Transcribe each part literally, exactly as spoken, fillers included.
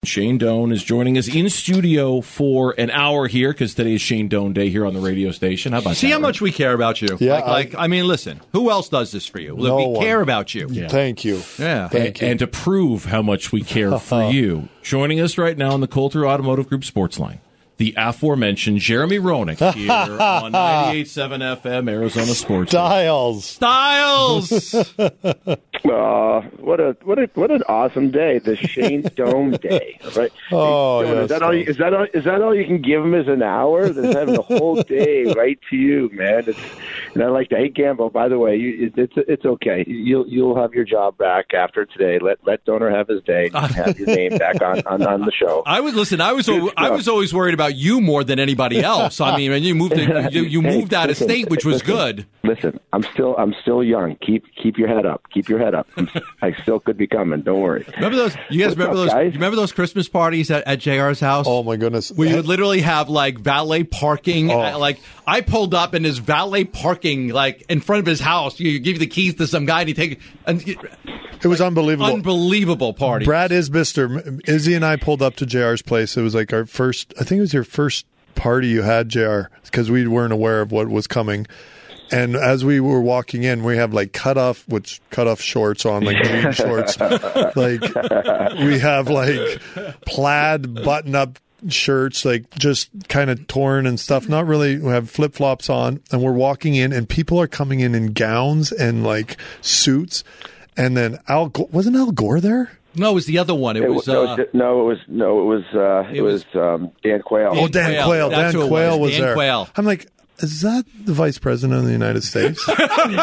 Shane Doan is joining us in studio for an hour here because today is Shane Doan Day here on the radio station. How about See that, how right? much we care about you. Yeah, like, I- like, I mean, listen, who else does this for you? No we one. care about you. Yeah. Thank you. Yeah. Thank you. And to prove how much we care for you, joining us right now on the Coulter Automotive Group Sports Line, the aforementioned Jeremy Roenick here on ninety-eight point seven F M Arizona Sports. Styles. Styles! Uh, what a what a what an awesome day, the Shane Doan Day, right? Oh, Hey, Doan, yes, is that all? You, is that all? Is that all you can give him as an hour? That's having the whole day right to you, man. It's, and I like that. Hey, Gambo, by the way, you, it, it's it's okay. You'll you'll have your job back after today. Let let Donor have his day. And have your name back on, on, on the show. I was listen. I was al- I was always worried about you more than anybody else. I mean, and you moved to, you, you Hey, moved out of listen, state, which was listen, good. Listen, I'm still I'm still young. Keep keep your head up. Keep your head up. I still could be coming. Don't worry. Remember those? You guys What's remember up, those? guys? You remember those Christmas parties at, at J R's house? Oh, my goodness. Where you would literally have like valet parking. Oh. uh, Like I pulled up in his valet parking, like in front of his house. You, you give the keys to some guy and he take and It was unbelievable. unbelievable party. Brad Isbister, Izzy and I pulled up to J R's place. It was like our first, I think it was your first party you had, J R, because we weren't aware of what was coming. And as we were walking in, we have like cut off, which cut off shorts on, like green shorts. Like we have like plaid button up shirts, like just kind of torn and stuff. Not really. We have flip flops on, and we're walking in, and people are coming in in gowns and like suits. And then Al Go- wasn't Al Gore there? No, it was the other one. It, It was. no, Uh, it- no, it was no, it was uh, it, it was, was- um, Dan Quayle. Dan Oh, Dan Quayle. Quayle. That's Dan who it Quayle was. was Dan there. Quayle. I'm like, is that the vice president of the United States? And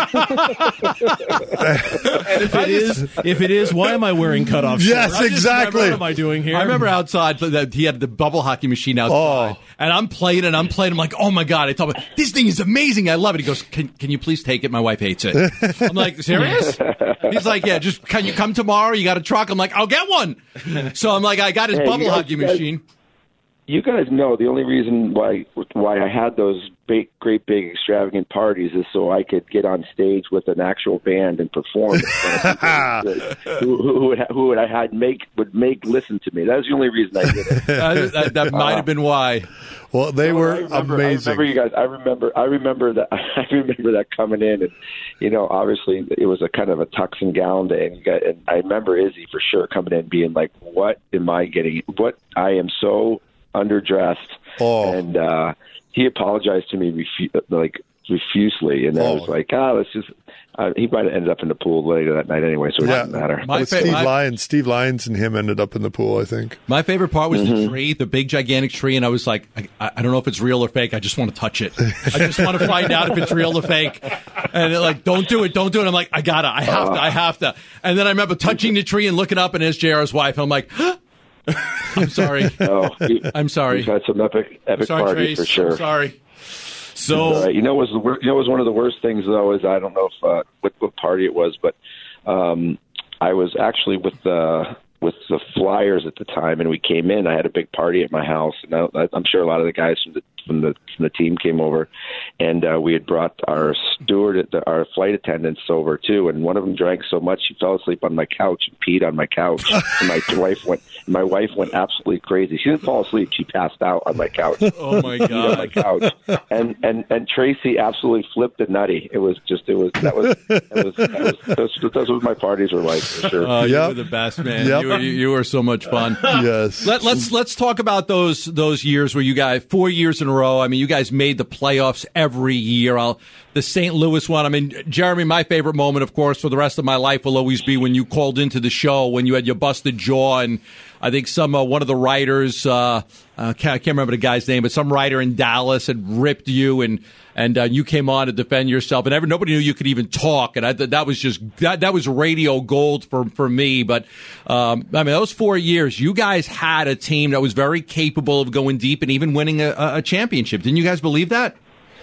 if it is, if it is, why am I wearing cutoff shorts? Yes, I just exactly. remember, What am I doing here? I remember outside that he had the bubble hockey machine outside, Oh. and I'm playing and I'm playing. I'm like, oh my god! I told him this thing is amazing. I love it. He goes, can can you please take it? My wife hates it. I'm like, serious? He's like, yeah. Just can you come tomorrow? You got a truck? I'm like, I'll get one. So I'm like, I got his Hey, bubble you guys- hockey you guys- machine. You guys know the only reason why why I had those big, great, big, extravagant parties is so I could get on stage with an actual band and perform. who, who would who would I had make would make listen to me? That was the only reason I did it. Uh, that that might have been why. Well, they were I remember, amazing. I remember you guys. I remember. I remember that. I remember that coming in, and you know, obviously, it was a kind of a tux and gown day, and, you got, and I remember Izzy for sure coming in, being like, "What am I getting? What I am so underdressed." Oh. And uh, he apologized to me, refu- like profusely, and I Oh. was like, "Ah, let's just." Uh, he might have ended up in the pool later that night anyway, so it Yeah. doesn't matter. My With fa- Steve my- Lyons, Steve Lyons and him ended up in the pool, I think. My favorite part was the tree, the big gigantic tree, and I was like, I, I don't know if it's real or fake. I just want to touch it. I just want to find out if it's real or fake. And they're like, don't do it, don't do it. I'm like, I gotta, I have to, I have to. And then I remember touching the tree and looking up, and it's J R's wife. I'm like, I'm sorry. Oh, we- I'm sorry. We've had some epic, epic Sorry, parties Trace. for sure. I'm sorry. So Uh, you know, what was the wor- you know, what was one of the worst things though is I don't know if uh, what, what party it was, but um, I was actually with the with the Flyers at the time, and we came in. I had a big party at my house, and I, I'm sure a lot of the guys from the from the from the team came over, and uh, we had brought our steward, our flight attendants over too, and one of them drank so much she fell asleep on my couch and peed on my couch. And my wife went. My wife went absolutely crazy. She didn't fall asleep; she passed out on my couch. Oh my on my god. couch, and and and Tracy absolutely flipped the nutty. It was just it was that was that was, that was those, those what my parties were like for sure. Oh, you Yep. were the best, man. Yep. You, were, you, you were so much fun. Yes. Let, let's let's talk about those those years where you guys four years in a row. I mean, you guys made the playoffs every year. I'll, the Saint Louis one. I mean, Jeremy, my favorite moment, of course, for the rest of my life will always be when you called into the show when you had your busted jaw, and I think some uh, one of the writers, uh, uh, can't, I can't remember the guy's name, but some writer in Dallas had ripped you, and and uh, you came on to defend yourself, and every, nobody knew you could even talk, and I thought that was just that that was radio gold for for me. But um, I mean, those four years, you guys had a team that was very capable of going deep and even winning a, a championship. Didn't you guys believe that?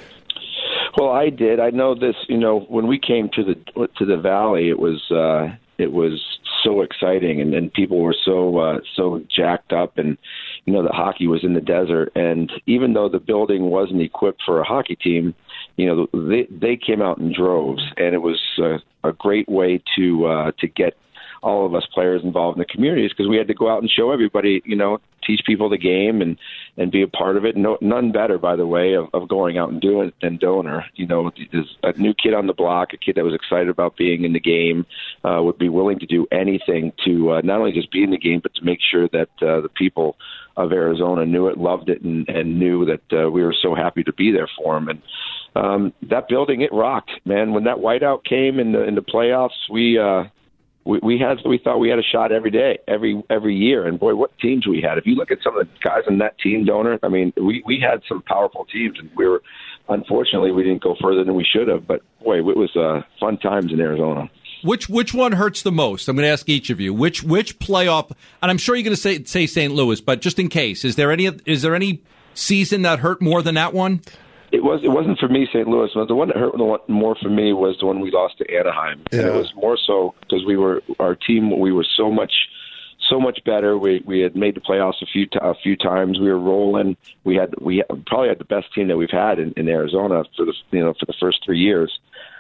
Well, I did. I know this. You know, when we came to the to the Valley, it was uh, it was so exciting, and, and people were so uh, so jacked up, and you know, the hockey was in the desert, and even though the building wasn't equipped for a hockey team, you know, they they came out in droves, and it was uh, a great way to uh, to get all of us players involved in the community is because we had to go out and show everybody, you know, teach people the game and, and be a part of it. No, none better, by the way, of, of going out and doing it than Donor. You know, there's a new kid on the block, a kid that was excited about being in the game, uh, would be willing to do anything to uh, not only just be in the game, but to make sure that uh, the people of Arizona knew it, loved it, and, and knew that uh, we were so happy to be there for him. And um, that building, it rocked, man. When that whiteout came in the in the playoffs, we uh, we, we had we thought we had a shot every day, every every year. And boy, what teams we had! If you look at some of the guys in that team, Donor, I mean, we we had some powerful teams, and we were unfortunately we didn't go further than we should have. But boy, it was uh, fun times in Arizona. Which which one hurts the most? I'm going to ask each of you. Which which playoff? And I'm sure you're going to say say Saint Louis, but just in case, is there any is there any season that hurt more than that one? It was. It wasn't for me, Saint Louis. The one that hurt more for me was the one we lost to Anaheim. Yeah. And it was more so because we were our team. We were so much, so much better. We we had made the playoffs a few a few times. We were rolling. We had we had, probably had the best team that we've had in, in Arizona for the you know for the first three years.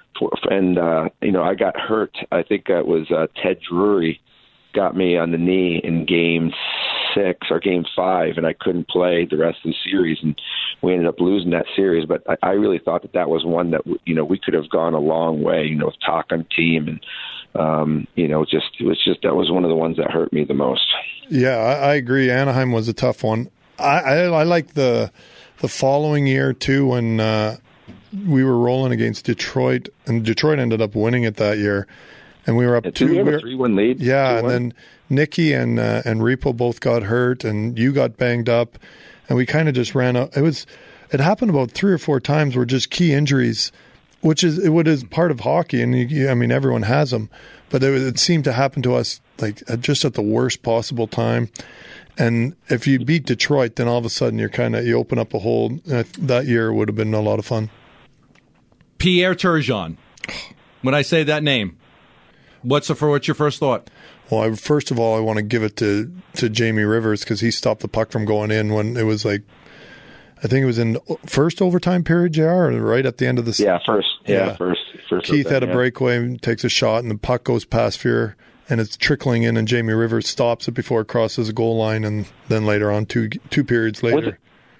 And, uh, you know, I got hurt. I think it was uh, Ted Drury got me on the knee in game six or game five, and I couldn't play the rest of the series. And we ended up losing that series. But I, I really thought that that was one that, you know, we could have gone a long way, you know, with talk on team. And, um, you know, just it was just that was one of the ones that hurt me the most. Yeah, I, I agree. Anaheim was a tough one. I, I, I like the the following year, too, when uh, – we were rolling against Detroit, and Detroit ended up winning it that year. And we were up yeah, two. We have we were, a three-one lead. Yeah, two one. And then Nicky and uh, and Repo both got hurt, and you got banged up, and we kind of just ran out. It was, it happened about three or four times where just key injuries, which is what is part of hockey, and you, I mean everyone has them, but it, it seemed to happen to us like just at the worst possible time. And if you beat Detroit, then all of a sudden you're kind of you open up a hole. Uh, that year would have been a lot of fun. Pierre Turgeon. When I say that name, what's the, what's your first thought? Well, I, first of all, I want to give it to, to Jamie Rivers because he stopped the puck from going in when it was like, I think it was in first overtime period, J R, or right at the end of the yeah, first, yeah, yeah. first, first. Keith overtime, had a yeah. breakaway, takes a shot, and the puck goes past Fear, and it's trickling in, and Jamie Rivers stops it before it crosses the goal line, and then later on, two two periods later.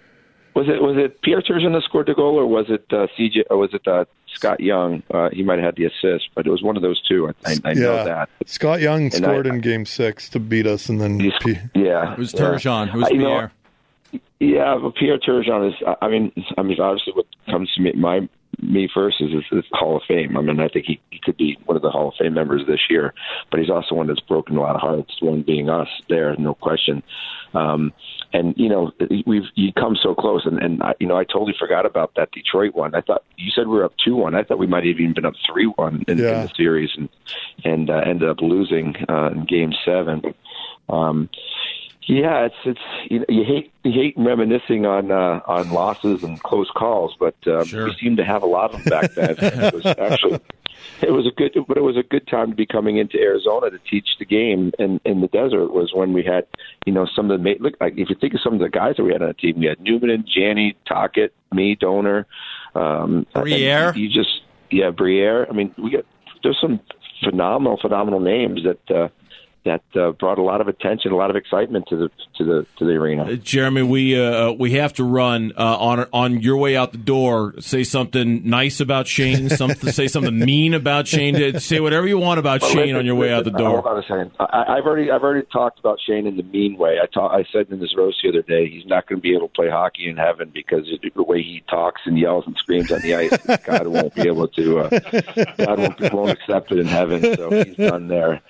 Was it was it Pierre Turgeon that scored the goal, or was it uh, C J? Or was it uh, Scott Young? Uh, he might have had the assist, but it was one of those two. I, I, I yeah. know that Scott Young and scored I, in Game Six to beat us, and then P- yeah, it was yeah. Turgeon. It was I, Pierre. Know, yeah, but Pierre Turgeon is. I mean, I mean, obviously, what comes to me, my me first is, is, is Hall of Fame. I mean, I think he, he could be one of the Hall of Fame members this year, but he's also one that's broken a lot of hearts. One being us, there, no question. Um, And, you know, we've you come so close. And, and I, you know, I totally forgot about that Detroit one. I thought you said we were up two one. I thought we might have even been up three one in, yeah. in the series and and uh, ended up losing uh, in game seven. But, um, yeah, it's it's you, know, you hate you hate reminiscing on uh, on losses and close calls, but um, sure. we seemed to have a lot of them back then. It was actually. It was a good, but it was a good time to be coming into Arizona to teach the game. And in the desert was when we had, you know, some of the look like if you think of some of the guys that we had on the team, we had Newman, Janney, Tocchet, me, Donor, um, Briere. You just, yeah, Briere. I mean, we got there's some phenomenal, phenomenal names that uh, that uh, brought a lot of attention, a lot of excitement to the to the to the arena. Uh, Jeremy, we uh, we have to run uh, on on your way out the door. Say something nice about Shane. Something say something mean about Shane. Say whatever you want about well, Shane listen, on your way listen, out the door. Hold on a second. I, I've already I've already talked about Shane in the mean way. I talk, I said in this roast the other day he's not going to be able to play hockey in heaven because of the way he talks and yells and screams on the ice. God won't be able to. Uh, God won't, won't accept it in heaven. So he's done there.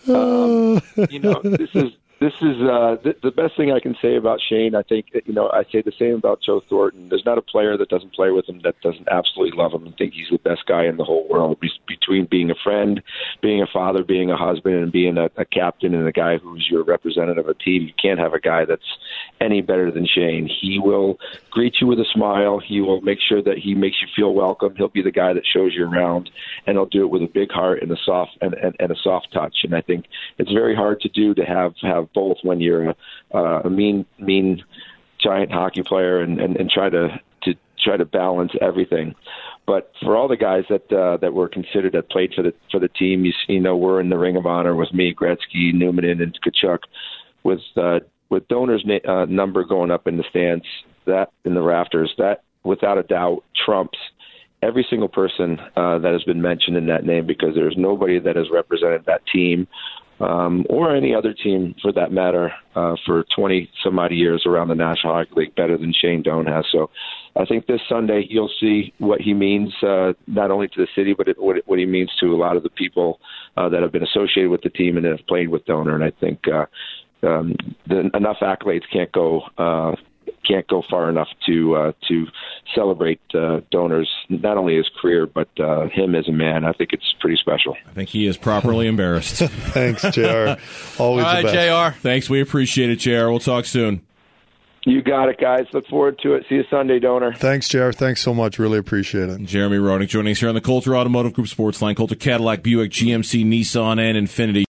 Um, you know. This is this is uh, th- the best thing I can say about Shane. I think you know I say the same about Joe Thornton. There's not a player that doesn't play with him that doesn't absolutely love him and think he's the best guy in the whole world. Be- between being a friend, being a father, being a husband, and being a, a captain and a guy who's your representative of a team, you can't have a guy that's any better than Shane. He will greet you with a smile. He will make sure that he makes you feel welcome. He'll be the guy that shows you around, and he'll do it with a big heart and a soft and, and, and a soft touch. And I think it's very hard to do to have have both when you're a, uh, a mean, mean giant hockey player and, and, and try to, to try to balance everything. But for all the guys that uh, that were considered that played for the for the team, you, you know, we're in the Ring of Honor with me, Gretzky, Newman, and Tkachuk, with uh, with Donor's na- uh, number going up in the stands, that in the rafters, that without a doubt trumps every single person uh, that has been mentioned in that name, because there's nobody that has represented that team um, or any other team for that matter uh, for twenty some odd years around the National Hockey League better than Shane Doan has. So I think this Sunday you'll see what he means uh, not only to the city, but it, what, it, what he means to a lot of the people uh, that have been associated with the team and that have played with Donor. And I think uh, um, the, enough accolades can't go uh, can't go far enough to uh, to celebrate uh, Donor's, not only his career, but uh, him as a man. I think it's pretty special. I think he is properly embarrassed. Thanks, J R. Always All right, the best. J R. Thanks. We appreciate it, J R. We'll talk soon. You got it, guys. Look forward to it. See you Sunday, Donor. Thanks, J R. Thanks so much. Really appreciate it. Jeremy Roenick joining us here on the Coulter Automotive Group Sports Line. Coulter Cadillac, Buick, G M C, Nissan, and Infiniti.